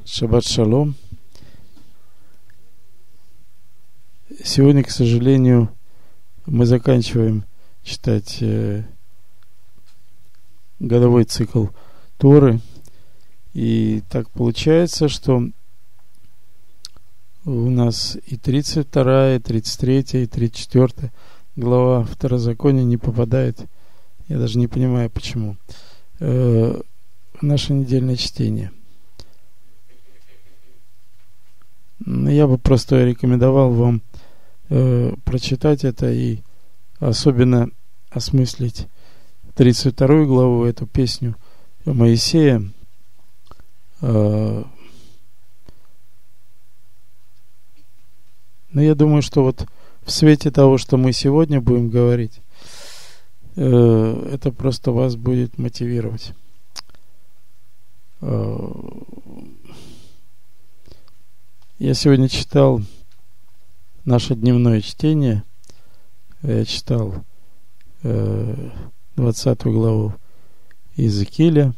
Шаббат шалом. Сегодня, к сожалению, мы заканчиваем читать годовой цикл Торы. И так получается, что у нас и 32, и 33, и 34 глава Второзакония не попадает. Я даже не понимаю, почему. В наше недельное чтение. Я бы просто рекомендовал вам прочитать это и особенно осмыслить 32 главу, эту песню Моисея. Но я думаю, что вот в свете того, что мы сегодня будем говорить, это просто вас будет мотивировать. Я сегодня читал наше дневное чтение. Я читал 20 главу Иезекииля,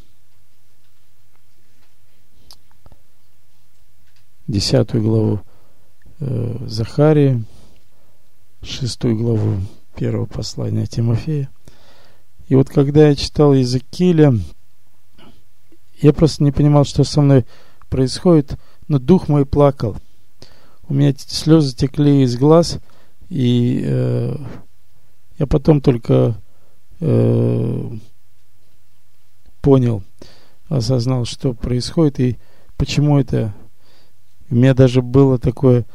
10 главу Захарии, 6 главу первого послания Тимофея. И вот когда я читал Иезекииля, я просто не понимал, что со мной происходит, но дух мой плакал. У меня слезы текли из глаз, и я потом только понял, осознал, что происходит и почему это. У меня даже было такое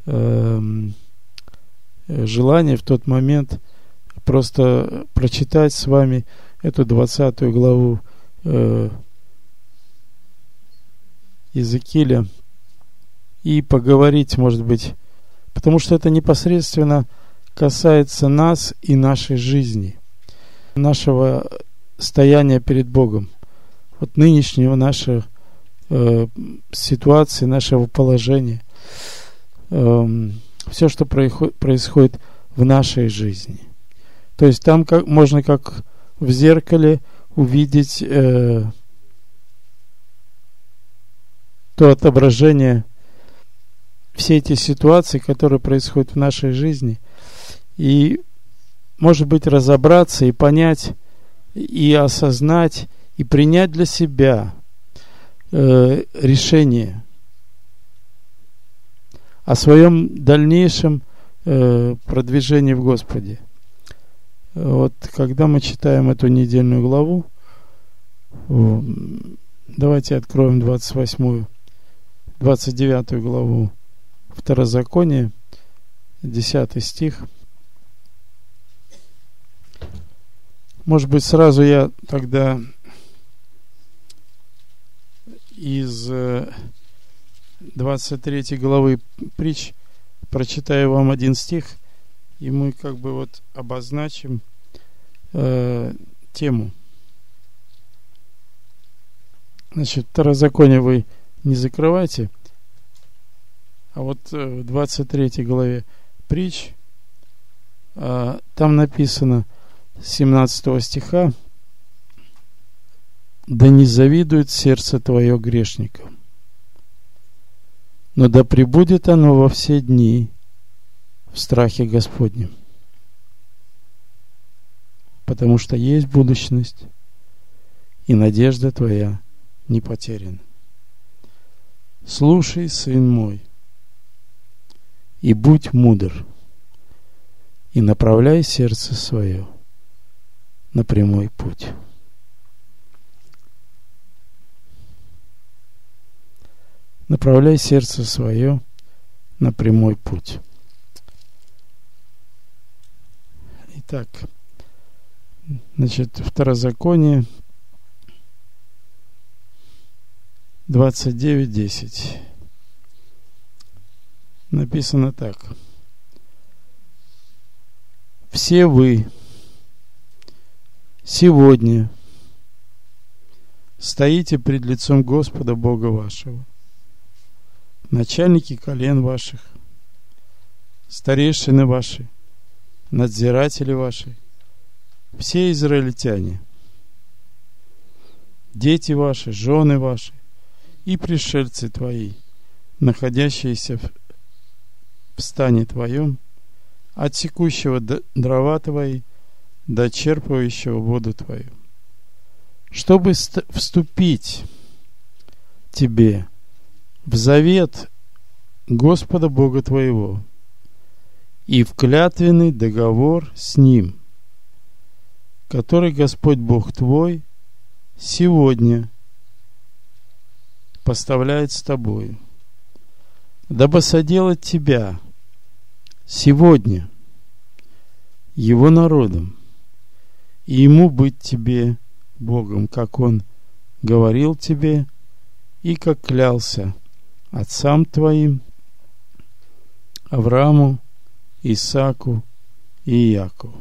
желание в тот момент просто прочитать с вами эту 20 главу Иезекииля и поговорить, может быть, потому что это непосредственно касается нас и нашей жизни, нашего стояния перед Богом, вот нынешнего нашей ситуации, нашего положения, все, что происходит в нашей жизни. То есть там можно как в зеркале увидеть то отображение, все эти ситуации, которые происходят в нашей жизни, и, может быть, разобраться и понять, и осознать, и принять для себя решение о своем дальнейшем продвижении в Господе. Вот когда мы читаем эту недельную главу, давайте откроем 29 главу Второзакония, 10 стих. Может быть, сразу я тогда из 23 главы притч прочитаю вам один стих, и мы как бы вот обозначим тему. Значит, Второзаконие вы не закрывайте, а вот в 23 главе притч там написано с 17 стиха: «Да не завидует сердце твое грешникам, но да пребудет оно во все дни в страхе Господнем, потому что есть будущность, и надежда твоя не потеряна. Слушай, сын мой, и будь мудр, и направляй сердце свое на прямой путь». Направляй сердце свое на прямой путь. Итак, значит, Второзаконие 29:10. Написано так: «Все вы сегодня стоите пред лицом Господа Бога вашего, начальники колен ваших, старейшины ваши, надзиратели ваши, все израильтяне, дети ваши, жены ваши и пришельцы твои, находящиеся в стане твоем, от секущего дрова твои до черпающего воду твою, чтобы вступить тебе в завет Господа Бога твоего и в клятвенный договор с Ним, который Господь Бог твой сегодня поставляет с тобою, дабы соделать тебя сегодня Его народом, и Ему быть тебе Богом, как Он говорил тебе и как клялся отцам твоим Аврааму, Исааку и Иакову.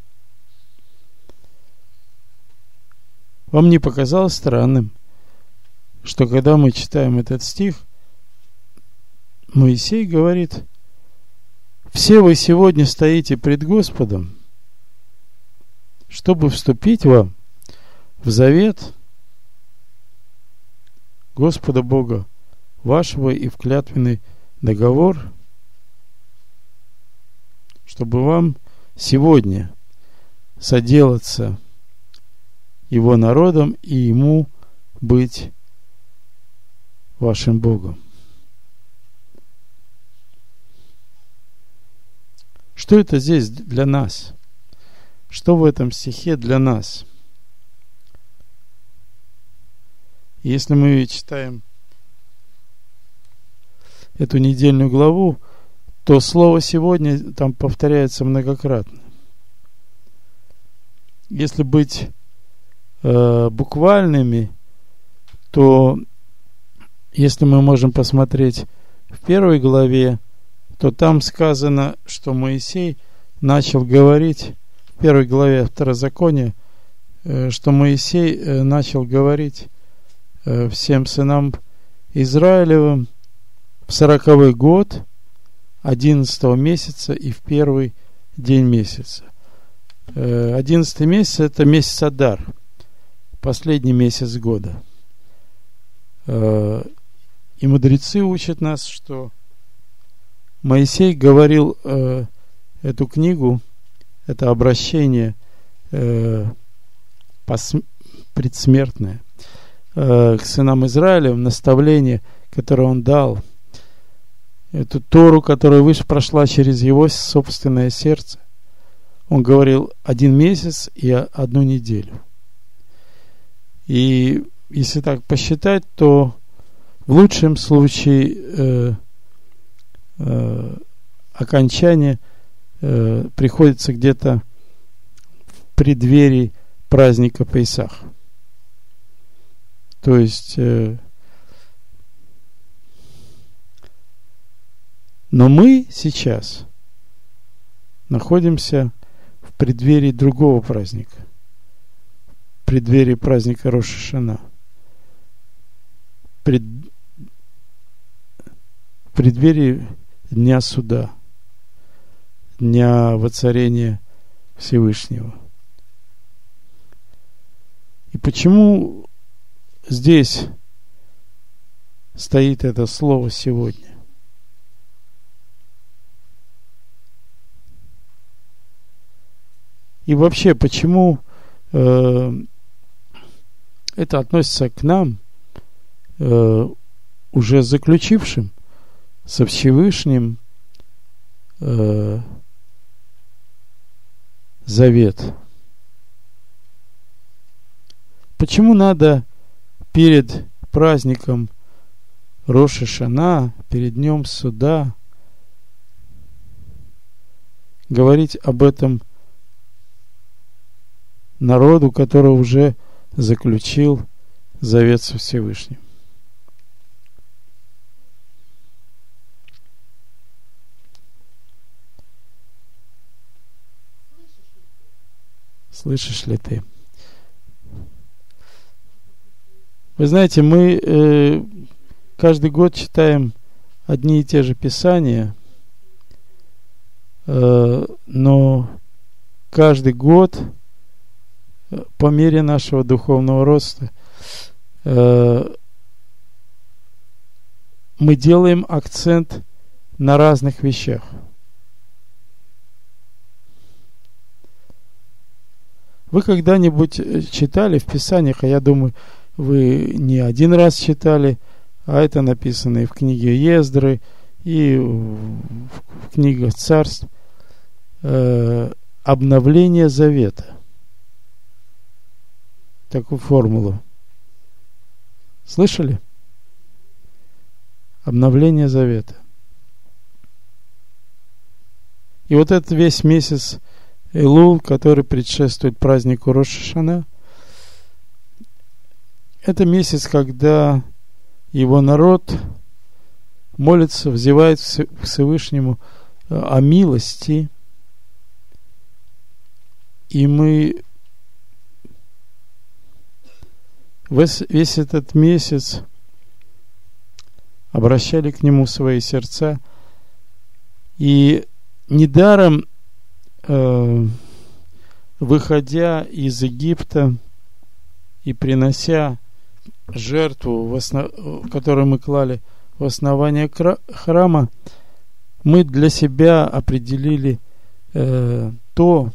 Вам не показалось странным, что когда мы читаем этот стих, Моисей говорит: все вы сегодня стоите пред Господом, чтобы вступить вам в завет Господа Бога вашего и в клятвенный договор, чтобы вам сегодня соделаться Его народом и Ему быть вашим Богом. Что это здесь для нас? Что в этом стихе для нас? Если мы читаем эту недельную главу, то слово «сегодня» там повторяется многократно. Если быть буквальными, то если мы можем посмотреть в первой главе, то там сказано, что Моисей начал говорить, в первой главе Второзакония, что Моисей начал говорить всем сынам Израилевым в 40-й год 11-го месяца и в первый день месяца. 11-й месяц — это месяц Адар, последний месяц года. И мудрецы учат нас, что Моисей говорил эту книгу, это обращение предсмертное к сынам Израилевым, наставление, которое он дал, эту Тору, которая прошла через его собственное сердце. Он говорил 1 месяц и 1 неделю. И если так посчитать, то в лучшем случае окончание приходится где-то в преддверии праздника Пейсах. То есть но мы сейчас находимся в преддверии другого праздника, в преддверии праздника Рош ха-Шана, в преддверии Дня Суда, Дня Воцарения Всевышнего. И почему здесь стоит это слово «сегодня»? И вообще, почему это относится к нам, уже заключившим со Всевышним завет? Почему надо перед праздником Рош ха-Шана, перед Днем Суда, говорить об этом народу, который уже заключил завет со Всевышним? Слышишь ли ты? Вы знаете, мы каждый год читаем одни и те же писания, но каждый год по мере нашего духовного роста мы делаем акцент на разных вещах. Вы когда-нибудь читали в Писаниях, а я думаю, вы не один раз читали, а это написано и в книге Ездры, и в книгах Царств, обновление завета. Такую формулу. Слышали? Обновление завета. И вот этот весь месяц Элул, который предшествует празднику Рош ха-Шана, это месяц, когда его народ молится, взывает к Всевышнему о милости. И мы весь этот месяц обращали к нему свои сердца. И недаром, выходя из Египта и принося жертву, которую мы клали в основание храма, мы для себя определили то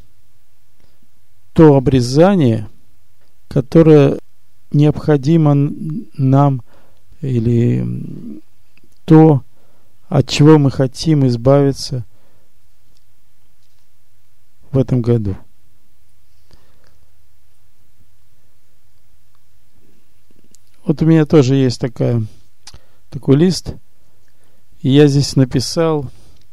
обрезание, которое необходимо нам, или то, от чего мы хотим избавиться в этом году. Вот у меня тоже есть такой лист, и я здесь написал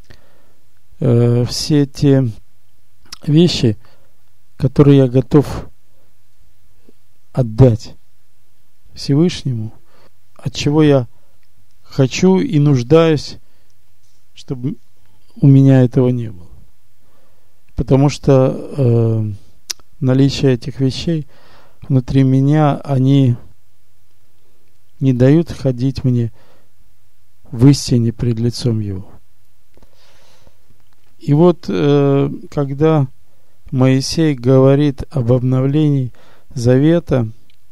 все те вещи, которые я готов отдать Всевышнему, от чего я хочу и нуждаюсь, чтобы у меня этого не было. Потому что наличие этих вещей внутри меня, они не дают ходить мне в истине пред лицом Его. И вот когда Моисей говорит об обновлении завета,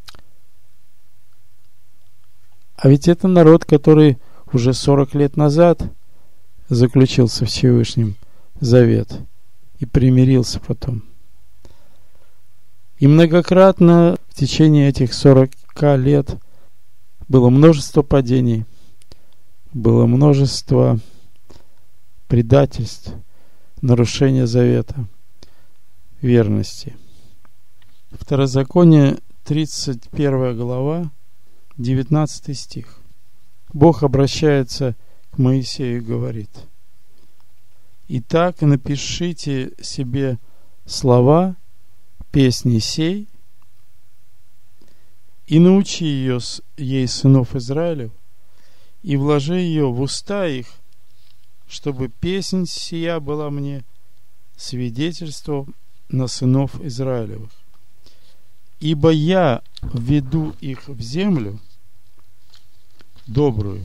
а ведь это народ, который уже 40 лет назад заключил со Всевышним завет и примирился потом. И многократно в течение этих 40 лет было множество падений, было множество предательств, нарушения завета, верности. Второзаконие, 31 глава, 19 стих. Бог обращается к Моисею и говорит: «Итак, напишите себе слова песни сей и научи ей сынов Израилев, и вложи ее в уста их, чтобы песнь сия была мне свидетельством на сынов Израилевых. Ибо я введу их в землю добрую,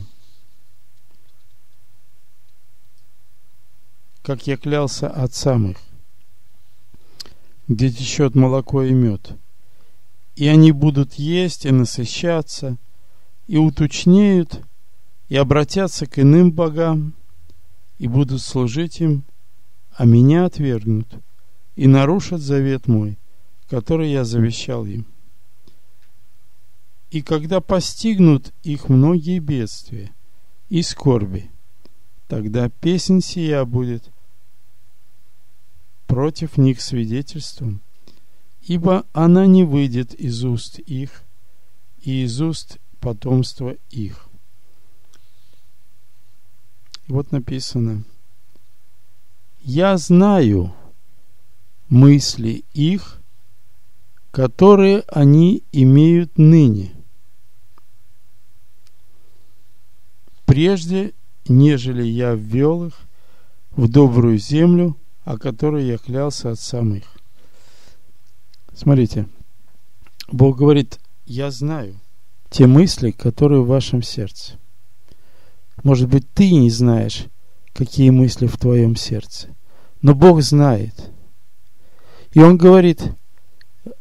как я клялся отцам их, где течет молоко и мед. И они будут есть и насыщаться, и уточнеют, и обратятся к иным богам, и будут служить им, а меня отвергнут, и нарушат завет мой, который я завещал им. И когда постигнут их многие бедствия и скорби, тогда песнь сия будет против них свидетельством, ибо она не выйдет из уст их и из уст потомства их». И вот написано: «Я знаю мысли их, которые они имеют ныне, прежде, нежели я ввел их в добрую землю, о которой я клялся отцам их». Смотрите, Бог говорит: я знаю те мысли, которые в вашем сердце. Может быть, ты не знаешь, какие мысли в твоем сердце, но Бог знает. И Он говорит: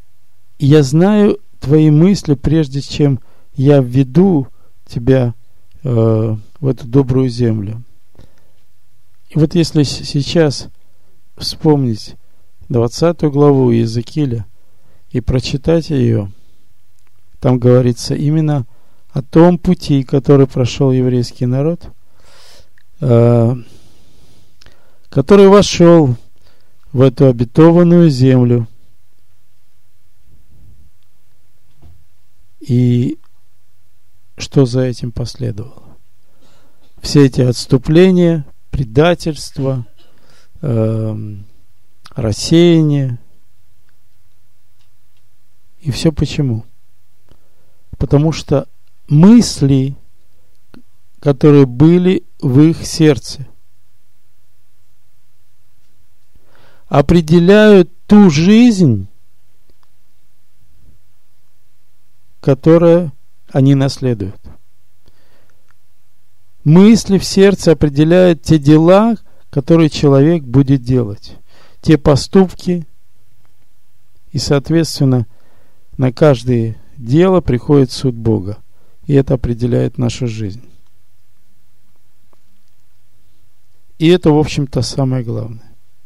я знаю твои мысли, прежде чем я введу тебя в эту добрую землю. И вот если сейчас вспомнить 20 главу Иезекииля и прочитать ее, там говорится именно о том пути, который прошел еврейский народ, который вошел в эту обетованную землю. И что за этим последовало? Все эти отступления, предательство, рассеяние. И все почему? Потому что мысли, которые были в их сердце, определяют ту жизнь, которую они наследуют. Мысли в сердце определяют те дела, которые человек будет делать, те поступки, и, соответственно, на каждое дело приходит суд Бога, и это определяет нашу жизнь. И это, в общем-то, самое главное.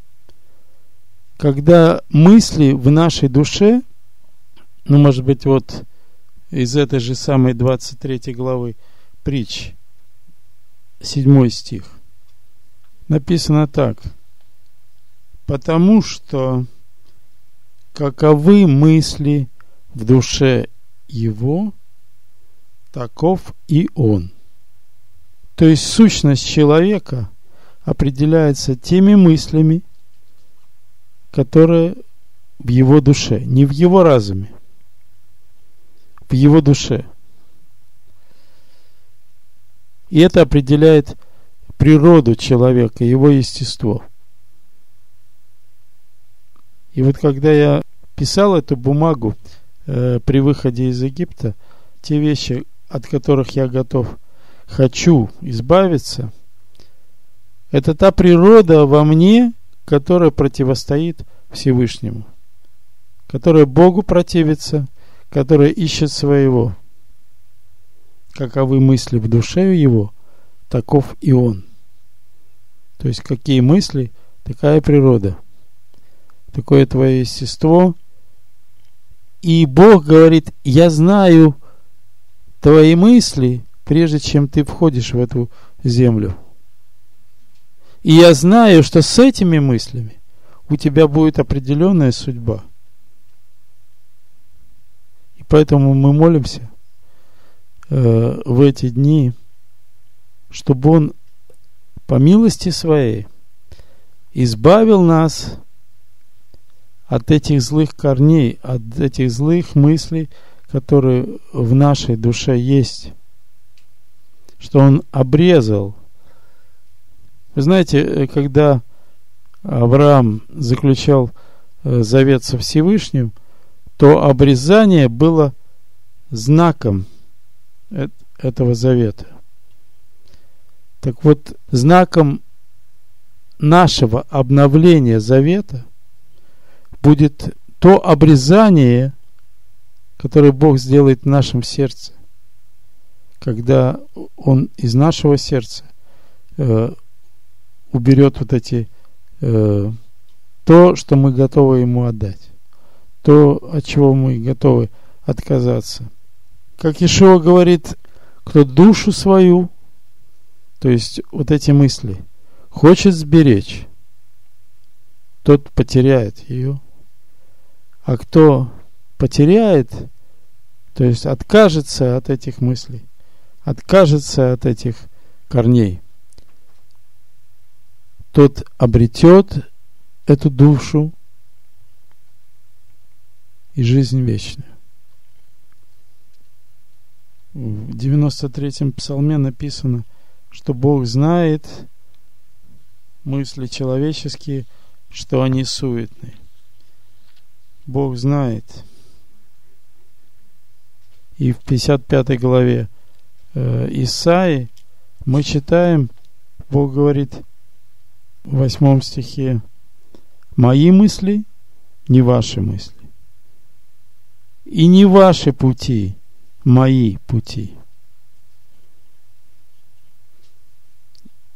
Когда мысли в нашей душе, может быть, вот из этой же самой 23 главы Притч, 7 стих, написано так: «Потому что каковы мысли в душе его, таков и он». То есть сущность человека определяется теми мыслями, которые в его душе, не в его разуме, в его душе. И это определяет природу человека, его естество. И вот когда я писал эту бумагу при выходе из Египта, те вещи, от которых я хочу избавиться, это та природа во мне, которая противостоит Всевышнему, которая Богу противится, которая ищет своего. Каковы мысли в душе его, таков и он. То есть какие мысли, такая природа, такое твое естество. И Бог говорит: я знаю твои мысли, прежде чем ты входишь в эту землю. И я знаю, что с этими мыслями у тебя будет определенная судьба. И поэтому мы молимся в эти дни, чтобы Он по милости Своей избавил нас от этих злых корней, от этих злых мыслей, которые в нашей душе есть. Что Он обрезал. Вы знаете, когда Авраам заключал завет со Всевышним, то обрезание было знаком этого завета. Так вот, знаком нашего обновления завета будет то обрезание, которое Бог сделает в нашем сердце, когда Он из нашего сердца уберет вот эти то, что мы готовы Ему отдать, то, от чего мы готовы отказаться. Как Иешуа говорит: кто душу свою, то есть вот эти мысли, хочет сберечь, тот потеряет ее. А кто потеряет, то есть откажется от этих мыслей, откажется от этих корней, тот обретет эту душу и жизнь вечную. В 93-м псалме написано, что Бог знает мысли человеческие, что они суетны. Бог знает. И в 55 главе Исаии мы читаем, Бог говорит в 8 стихе: «Мои мысли не ваши мысли, и не ваши пути мои пути».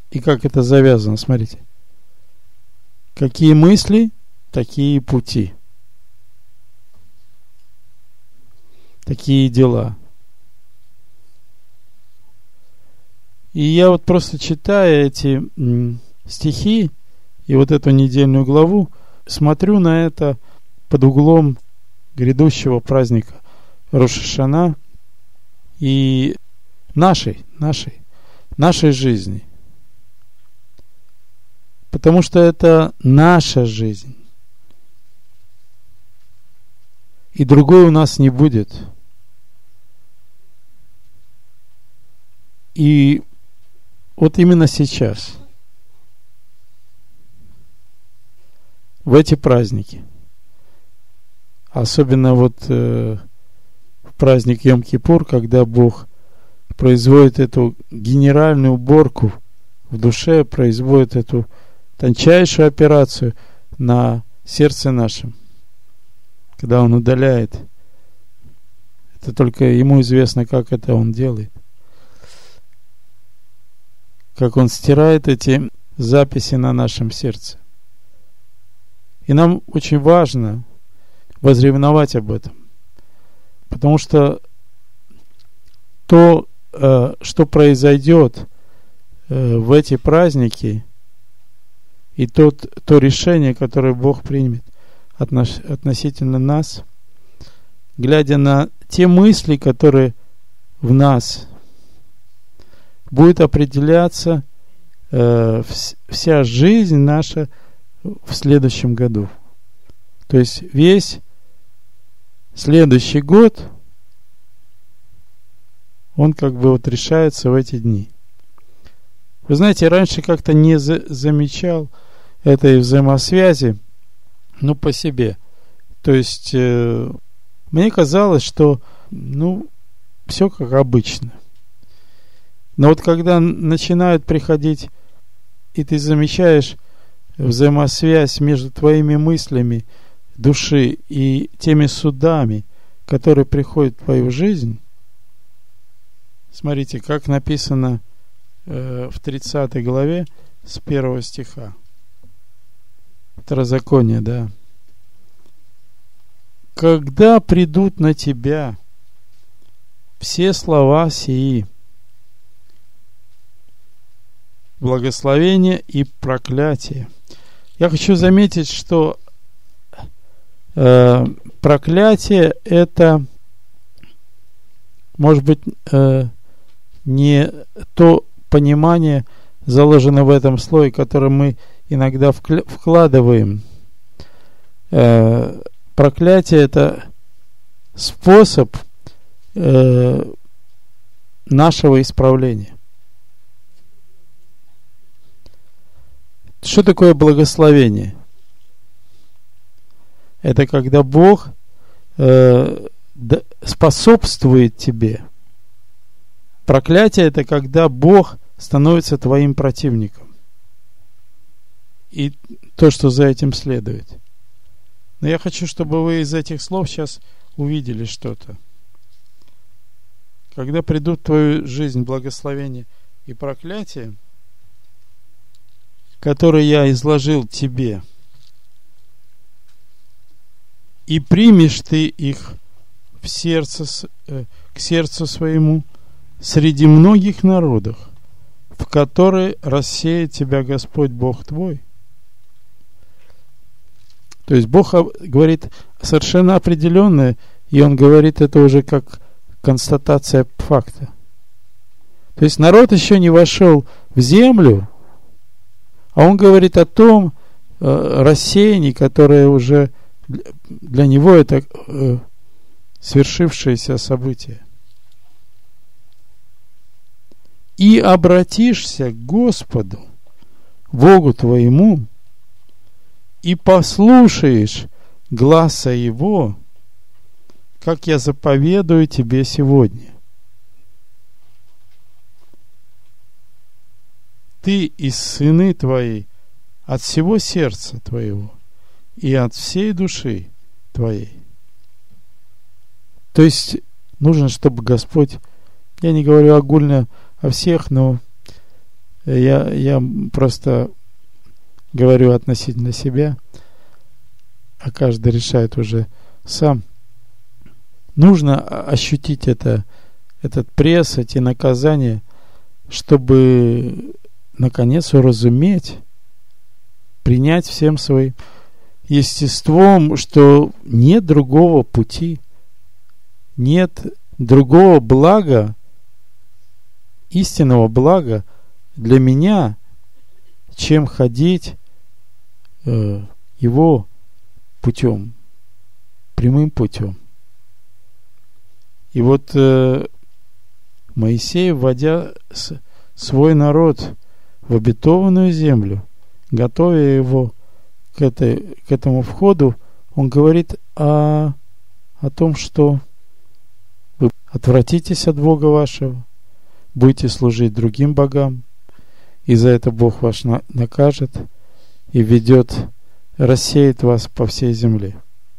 И как это завязано, смотрите. Какие мысли, такие пути. Такие дела. И я вот просто читая эти стихи и вот эту недельную главу, смотрю на это под углом грядущего праздника Рош ха-Шана и нашей жизни. Потому что это наша жизнь. И другой у нас не будет. И вот именно сейчас, в эти праздники, особенно вот в праздник Йом-Кипур, когда Бог производит эту генеральную уборку в душе, производит эту тончайшую операцию на сердце нашем, когда Он удаляет. Это только Ему известно, как это Он делает. Как Он стирает эти записи на нашем сердце. И нам очень важно возревновать об этом. Потому что то, что произойдет в эти праздники, и то решение, которое Бог примет относительно нас, глядя на те мысли, которые в нас, будет определяться вся жизнь наша в следующем году. То есть весь следующий год, он как бы вот решается в эти дни. Вы знаете, раньше как-то не замечал этой взаимосвязи, по себе. То есть мне казалось, что все как обычно. Но вот когда начинают приходить, и ты замечаешь взаимосвязь между твоими мыслями души и теми судами, которые приходят в твою жизнь, смотрите, как написано в 30 главе с 1 стиха. Второзаконие, да. «Когда придут на тебя все слова сии, благословение и проклятие». Я хочу заметить, что проклятие это, может быть, не то понимание, заложено в этом слое, которое мы иногда вкладываем. Проклятие это способ нашего исправления. Что такое благословение? Это когда Бог способствует тебе. Проклятие это когда Бог становится твоим противником. И то, что за этим следует. Но я хочу, чтобы вы из этих слов сейчас увидели что-то. Когда придут в твою жизнь благословение и проклятие, которые я изложил тебе, и примешь ты их к сердцу своему среди многих народов, в которые рассеет тебя Господь Бог твой. То есть Бог говорит совершенно определенное, и Он говорит это уже как констатация факта. То есть народ еще не вошел в землю, а Он говорит о том рассеянии, которое уже для него это свершившееся событие. И обратишься к Господу, Богу твоему, и послушаешь гласа Его, как я заповедую тебе сегодня. Ты и сыны твои от всего сердца твоего и от всей души твоей. То есть нужно, чтобы Господь, я не говорю огульно о всех, но Я просто говорю относительно себя, а каждый решает уже сам. Нужно ощутить этот пресс, эти наказания, чтобы наконец уразуметь, принять всем своим естеством, что нет другого пути, нет другого блага, истинного блага для меня, чем ходить его путем, прямым путем. И вот Моисей, вводя свой народ в обетованную землю, готовя его к этому входу, он говорит о том, что вы отвратитесь от Бога вашего, будете служить другим богам, и за это Бог ваш накажет и рассеет вас по всей земле.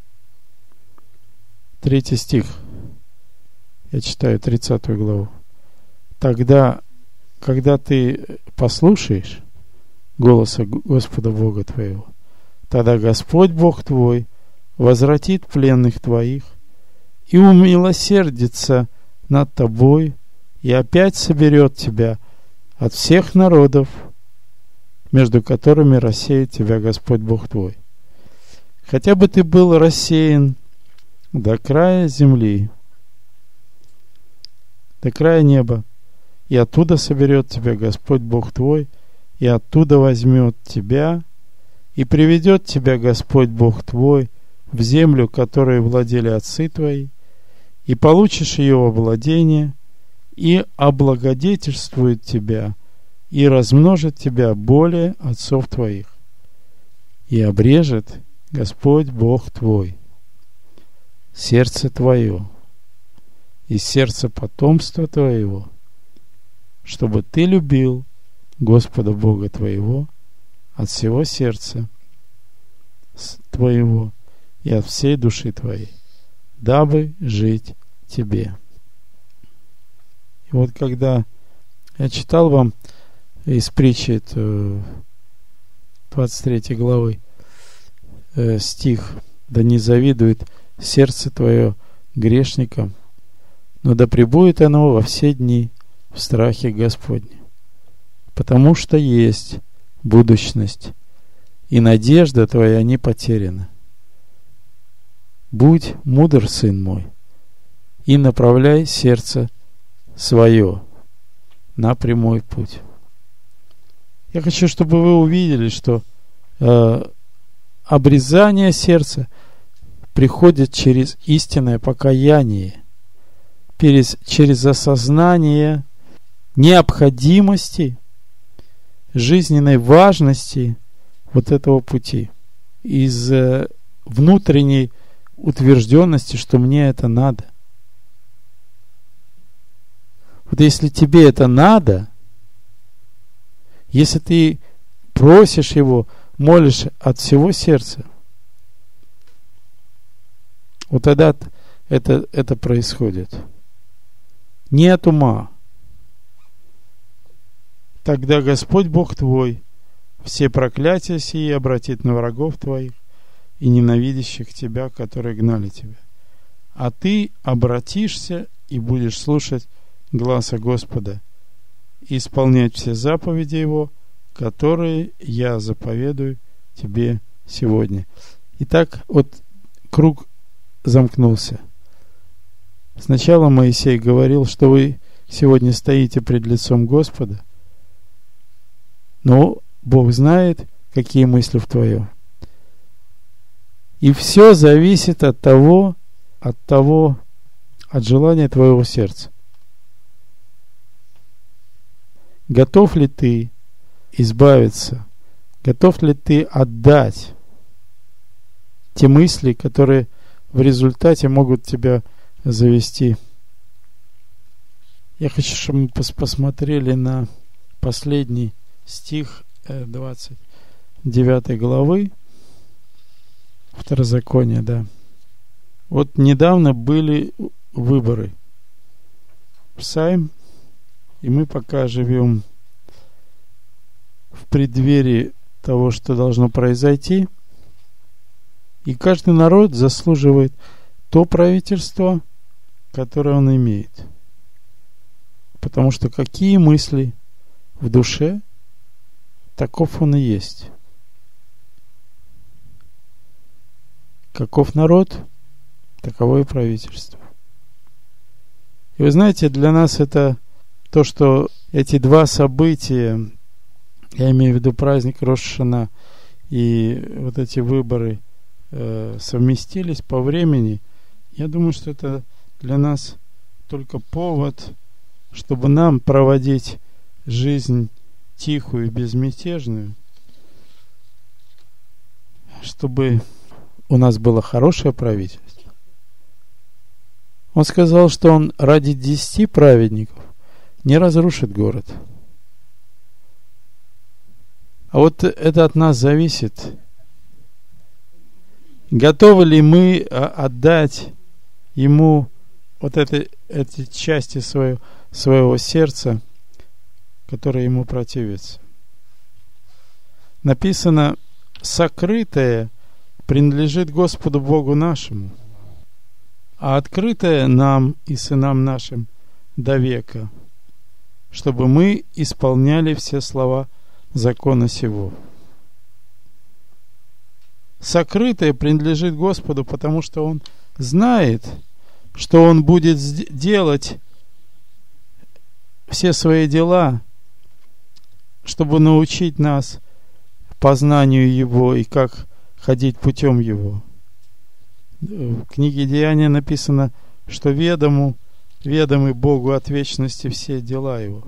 3 стих. Я читаю 30 главу. Тогда, когда ты послушаешь голоса Господа Бога твоего, тогда Господь Бог твой возвратит пленных твоих и умилосердится над тобой и опять соберет тебя от всех народов, между которыми рассеет тебя Господь Бог твой. Хотя бы ты был рассеян до края земли, до края неба, и оттуда соберет тебя Господь Бог твой, и оттуда возьмет тебя, и приведет тебя Господь Бог твой в землю, которой владели отцы твои, и получишь ее во владение, и облагодетельствует тебя, и размножит тебя более отцов твоих, и обрежет Господь Бог твой сердце твое и сердце потомства твоего, чтобы ты любил Господа Бога твоего от всего сердца твоего и от всей души твоей, дабы жить тебе. И вот когда я читал вам из притчи 23 главы стих: «Да не завидует сердце твое грешникам, но да пребудет оно во все дни в страхе Господне, потому что есть будущность, и надежда твоя не потеряна. Будь мудр, сын мой, и направляй сердце свое на прямой путь». Я хочу, чтобы вы увидели, что обрезание сердца приходит через истинное покаяние, через осознание необходимости, жизненной важности вот этого пути, из внутренней утвержденности, что мне это надо. Вот если тебе это надо, если ты просишь Его, молишь от всего сердца, вот тогда это происходит. Не от ума. Тогда Господь Бог твой все проклятия сии обратит на врагов твоих и ненавидящих тебя, которые гнали тебя. А ты обратишься и будешь слушать гласа Господа и исполнять все заповеди Его, которые я заповедую тебе сегодня. Итак, вот круг замкнулся. Сначала Моисей говорил, что вы сегодня стоите пред лицом Господа, но Бог знает, какие мысли в твоем. И все зависит от желания твоего сердца. Готов ли ты избавиться? Готов ли ты отдать те мысли, которые в результате могут тебя завести? Я хочу, чтобы мы посмотрели на последний стих 29 главы Второзакония, да. Вот недавно были выборы в Сайм, и мы пока живем преддверии того, что должно произойти. И каждый народ заслуживает то правительство, которое он имеет. Потому что какие мысли в душе, таков он и есть. Каков народ, таково и правительство. И вы знаете, для нас это то, что эти два события, я имею в виду праздник Рош ха-Шана и вот эти выборы, совместились по времени. Я думаю, что это для нас только повод, чтобы нам проводить жизнь тихую и безмятежную, чтобы у нас было хорошее правительство. Он сказал, что он ради 10 праведников не разрушит город. А вот это от нас зависит. Готовы ли мы отдать ему вот эти части своего сердца, которые ему противятся? Написано: сокрытое принадлежит Господу Богу нашему, а открытое нам и сынам нашим до века, чтобы мы исполняли все слова закона сего. Сокрытое принадлежит Господу, потому что Он знает, что Он будет делать все свои дела, чтобы научить нас познанию Его и как ходить путем Его. В книге Деяния написано, что ведомы Богу от вечности все дела Его.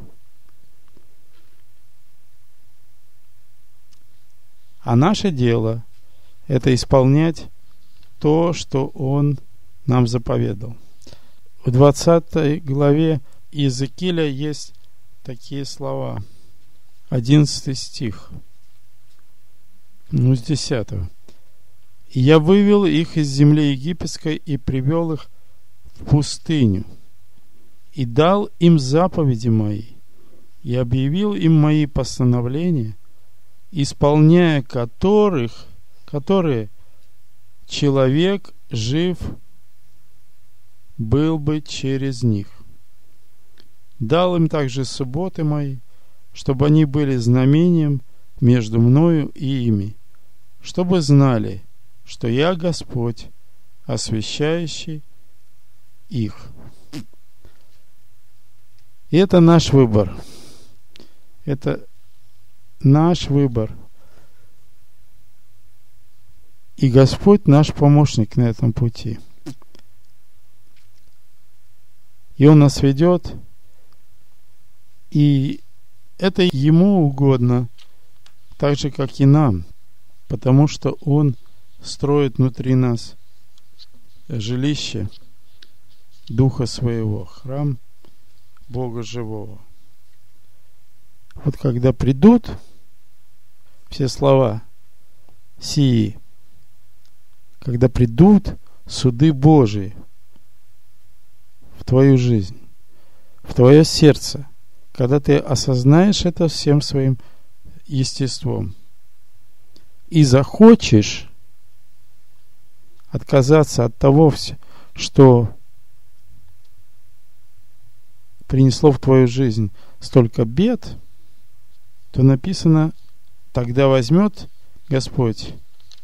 А наше дело — это исполнять то, что Он нам заповедал. В 20 главе Иезекииля есть такие слова. 11 стих. С 10. «И я вывел их из земли египетской и привел их в пустыню, и дал им заповеди мои, и объявил им мои постановления, исполняя которые человек жив был бы через них. Дал им также субботы мои, чтобы они были знамением между мною и ими, чтобы знали, что я Господь, освящающий их». И это наш выбор. Это наш выбор. И Господь наш помощник на этом пути. И Он нас ведет, и это Ему угодно, так же, как и нам, потому что Он строит внутри нас жилище Духа Своего, храм Бога Живого. Вот когда придут все слова сии, когда придут суды Божии в твою жизнь, в твое сердце, когда ты осознаешь это всем своим естеством и захочешь отказаться от того, что принесло в твою жизнь столько бед, то написано: тогда возьмет Господь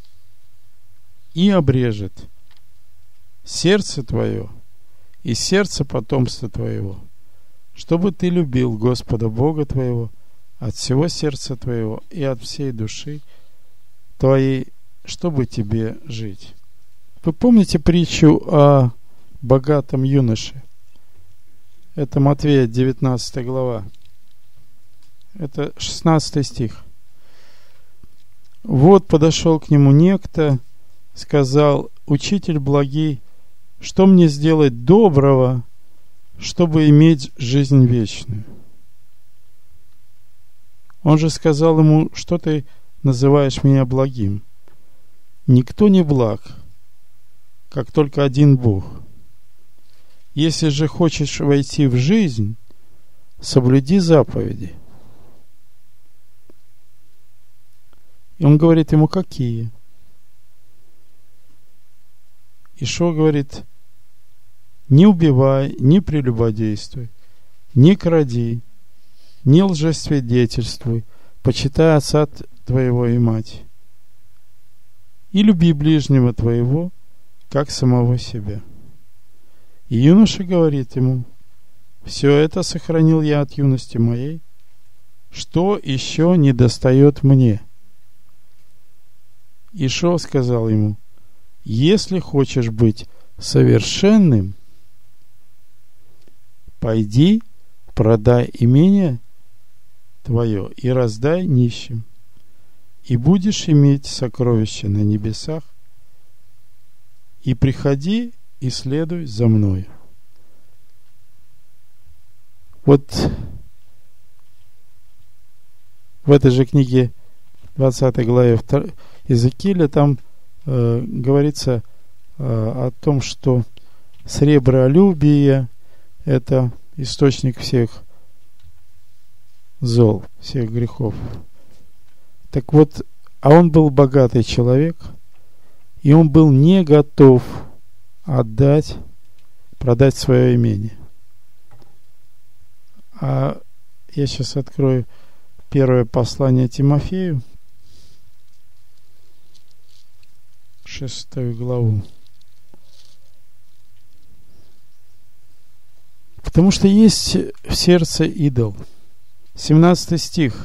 и обрежет сердце твое и сердце потомства твоего, чтобы ты любил Господа Бога твоего от всего сердца твоего и от всей души твоей, чтобы тебе жить. Вы помните притчу о богатом юноше? Это Матвея 19 глава. Это 16 стих. «Вот подошел к нему некто, сказал: Учитель благий, что мне сделать доброго, чтобы иметь жизнь вечную? Он же сказал ему: что ты называешь меня благим? Никто не благ, как только один Бог. Если же хочешь войти в жизнь, соблюди заповеди». И он говорит ему, какие? Ишуа говорит, не убивай, не прелюбодействуй, не кради, не лжесвидетельствуй, почитай отца твоего и мать. И люби ближнего твоего, как самого себя. И юноша говорит ему, все это сохранил я от юности моей, что еще недостает мне? Ишуа сказал ему, если хочешь быть совершенным, пойди, продай имение твое и раздай нищим, и будешь иметь сокровища на небесах, и приходи и следуй за мною. Вот в этой же книге 20 главе Иезекииля там говорится о том, что сребролюбие — это источник всех зол, всех грехов. Так вот, а он был богатый человек, и он был не готов продать свое имение. А я сейчас открою первое послание Тимофею, 6 главу. Потому что есть в сердце идол. 17 стих.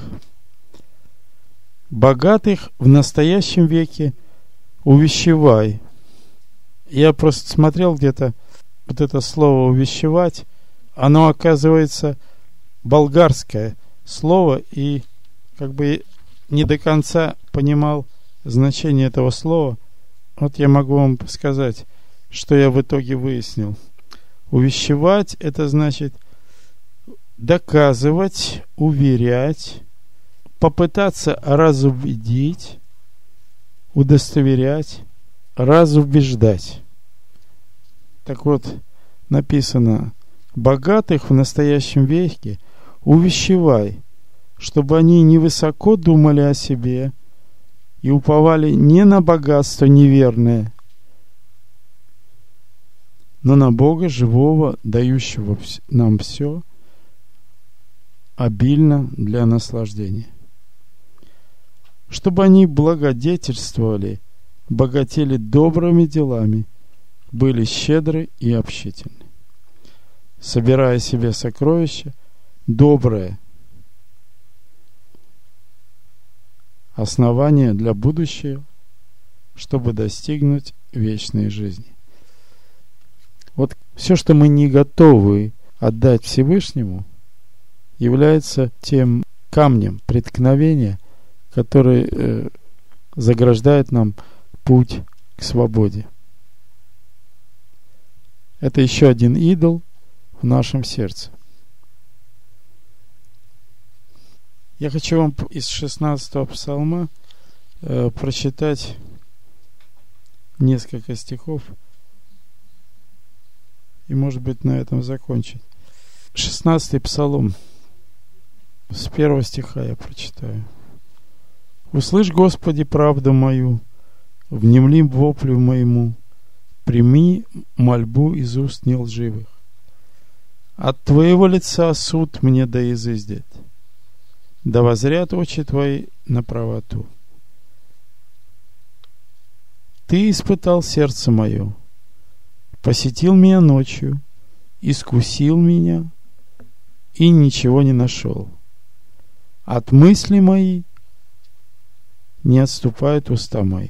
Богатых в настоящем веке увещевай. Я просто смотрел где-то вот это слово увещевать. Оно, оказывается, болгарское слово, и как бы не до конца понимал значение этого слова. Вот я могу вам сказать, что я в итоге выяснил. Увещевать — это значит доказывать, уверять, попытаться разубедить, удостоверять, разубеждать. Так вот, написано, богатых в настоящем веке увещевай, чтобы они невысоко думали о себе и уповали не на богатство неверное, но на Бога живого, дающего нам все обильно для наслаждения. Чтобы они благодетельствовали, богатели добрыми делами, были щедры и общительны, собирая себе сокровища, доброе основание для будущего, чтобы достигнуть вечной жизни. Вот все, что мы не готовы отдать Всевышнему, является тем камнем преткновения, который заграждает нам путь к свободе. Это еще один идол в нашем сердце. Я хочу вам из 16-го псалма прочитать несколько стихов и, может быть, на этом закончить. 16-й псалом. С 1 стиха я прочитаю. «Услышь, Господи, правду мою, внемли воплю моему, прими мольбу из уст нелживых. От Твоего лица суд мне да изыздет, да воззрят очи Твои на правоту. Ты испытал сердце мое, посетил меня ночью, искусил меня и ничего не нашел. От мысли моей не отступают уста мои.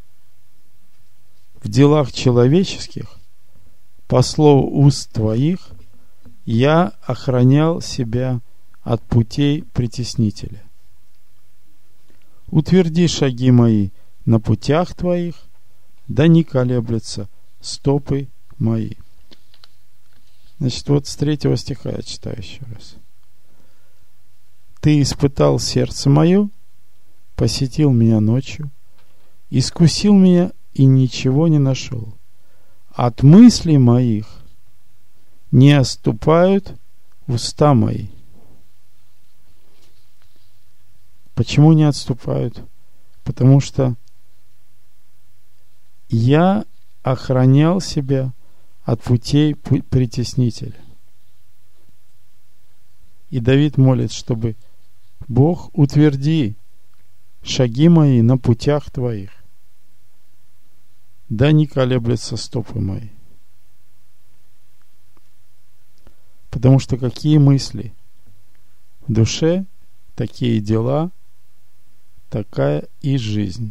В делах человеческих, по слову уст Твоих, я охранял себя от путей притеснителя. Утверди шаги мои на путях Твоих, да не колеблются стопы мои». Значит, вот с 3 стиха я читаю еще раз. «Ты испытал сердце мое, посетил меня ночью, искусил меня и ничего не нашел. От мыслей моих не отступают уста мои». Почему не отступают? Потому что я охранял себя от путей притеснителя. И Давид молит, чтобы Бог утверди шаги мои на путях Твоих, да не колеблются стопы мои. Потому что какие мысли в душе, такие дела, такая и жизнь.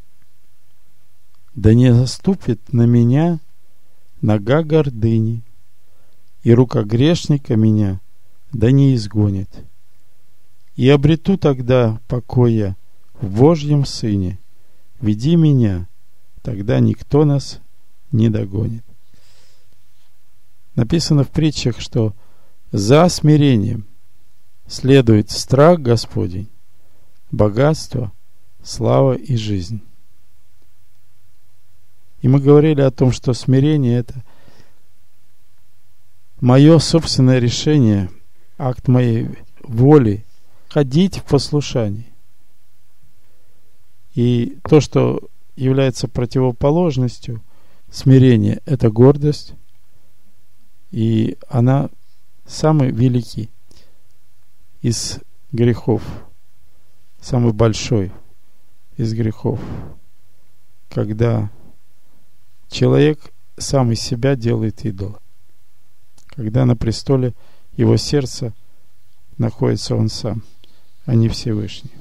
Да не заступит на меня нога гордыни, и рука грешника меня да не изгонит. И обрету тогда покоя в Божьем Сыне. Веди меня, тогда никто нас не догонит. Написано в притчах, что за смирением следует страх Господень, богатство, слава и жизнь. И мы говорили о том, что смирение — это мое собственное решение, акт моей воли ходить в послушании. И то, что является противоположностью смирения, это гордость, и она самый великий из грехов, самый большой из грехов, когда человек сам из себя делает идола, когда на престоле его сердца находится он сам, а не Всевышний.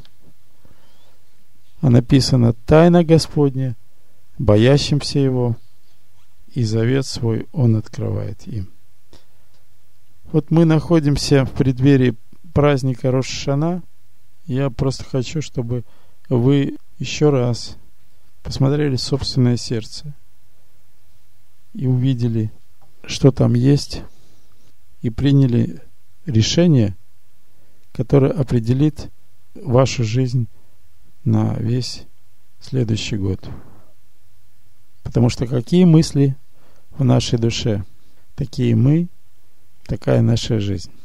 А написано: тайна Господня, боящимся Его, и завет свой Он открывает им. Вот мы находимся в преддверии праздника Рош ха-Шана. Я просто хочу, чтобы вы еще раз посмотрели в собственное сердце и увидели, что там есть, и приняли решение, которое определит вашу жизнь на весь следующий год. Потому что какие мысли в нашей душе, такие мы, такая наша жизнь.